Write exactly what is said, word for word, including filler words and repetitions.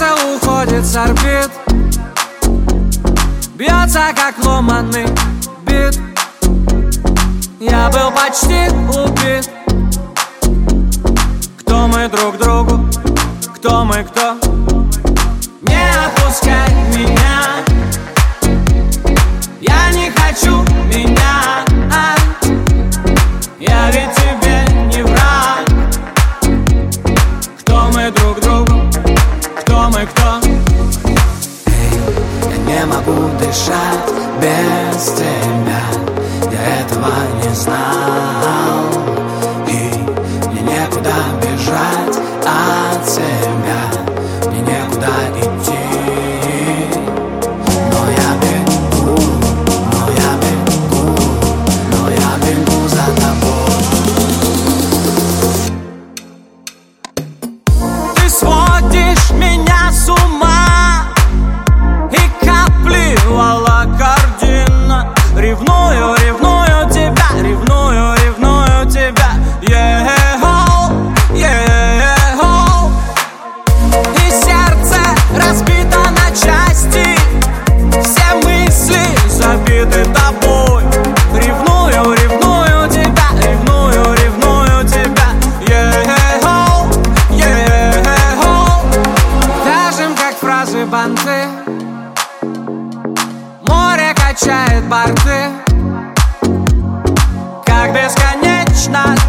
Сердце уходит с орбит, бьется как ломаный бит. Я был почти убит. Кто мы друг другу? Кто мы, кто? Не отпускай меня, я не хочу меня. Я ведь тебе не враг. Кто мы друг другу? Кто мы, кто? Эй, я не могу дышать без тебя. Я этого не знал, и мне некуда бежать от тебя, мне некуда идти. Но я бегу, но я бегу, но я бегу за тобой. Ты сводишь меня с ума, и капли волокордина. Ревную, ревную тебя, ревную, ревную тебя. Yeah-ho, yeah-ho. И сердце разбито на части, все мысли забиты тобой. Ревную, ревную тебя, ревную, ревную тебя. Yeah-ho, yeah-ho. Вяжем, как фразы банты, море качает борты, как бесконечно